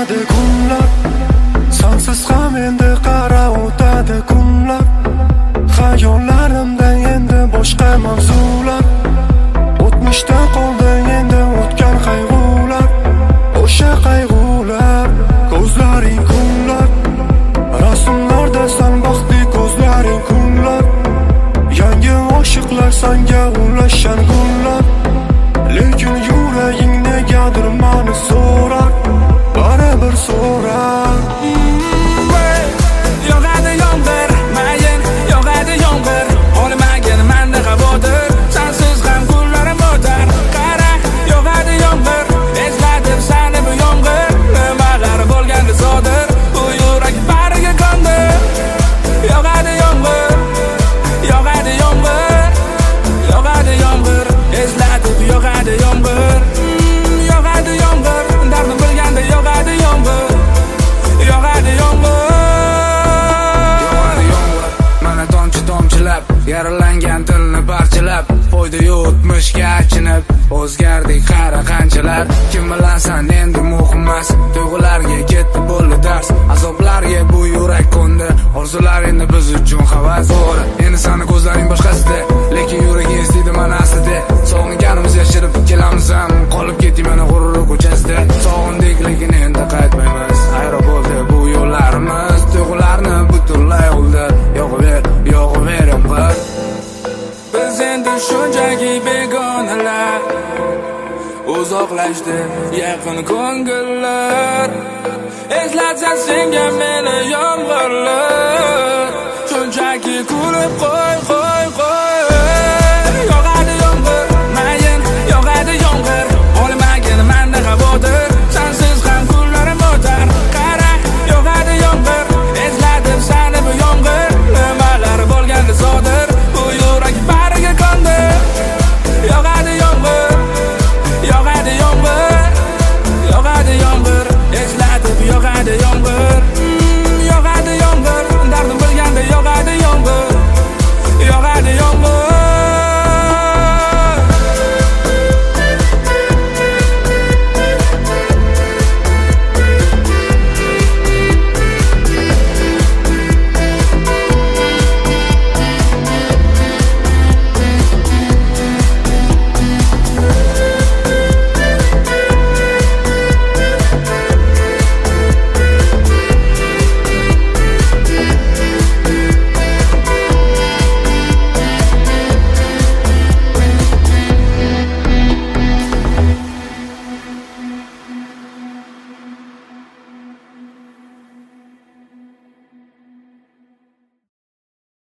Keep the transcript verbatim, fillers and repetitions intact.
O'tadi kunlar, sensiz ham endi qara o'tadi kunlar. Xayollarimda endi boshqa mavzular. O'tmishda qoldi endi o'tgan qayg'ular. O'sha qayg'ular, ko'zlaring kunlar. Rasmlarda san baxtli ko'zlaring kunlar. Yangi oshiqlar senga ulashan kunlar. Lekin yuraging negadir meni so'rar, baribir so'rar. Yog'adi yomg'ir, mayin, yog'adi yomg'ir. Olmagin menda qabodir, sensiz ham kunlarim o'tar. Qara, yog'adi yomg'ir, esladim seni bu yomg'ir. Nimalar bo'lgandi sodir, bu yurak bariga qo'ndi. Yog'adi yomg'ir, yog'adi yomg'ir, yog'adi yomg'ir, esladim yog'adi yomg'ir. Yog'adi yomg'ir, dardim bilganda yog'adi yomg'ir. Yog'adi yomg'ir. Yaralangan dilni parchalab, foyda yo'tmishga achinib, o'zgardik qara qanchalar. Kim bilasan endi muhimmas, tuyg'ularga ketdi bo'ldi dars, azoblarga bu yurak qo'ndi. Orzular endi biz uchun havas. To'g'ri, endi seni ko'zlaring boshqasida, lekin yuraging istaydi mana aslida. Sog'inganimiz yashirib kelamiz ham, qolib ketdik mana g'urur ko'chasida. Sog'indik lekin endi qaytmaymiz, hayro bo'ldi bu yo'llarimiz. Tuyg'ularni butunlay oldi, yo'qaver, yo'qaver yomg'ir. Biz endi shunchaki begonalar, uzoqlashdi yaqin ko'ngillar. Eslatsa senga meni yomg'irlar, shunchaki kulib qo'y.